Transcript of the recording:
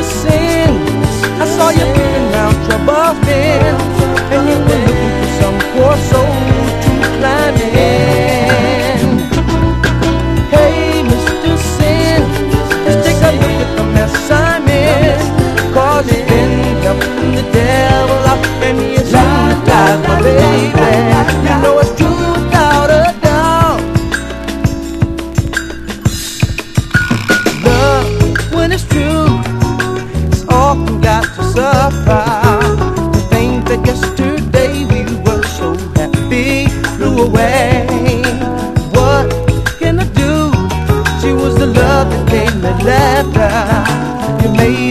Sins. I saw you picking out your boyfriend, and you were looking for some poor soul to climb in. Hey, Mr. Sin, just take a look at the mess I'm in, 'cause you've been helping the devil out, and he's lies, my baby. You know it's true without a doubt. Love, when it's true, often got to suffer. To think that yesterday we were so happy flew away. What can I do? She was the love that gave me laughter. You made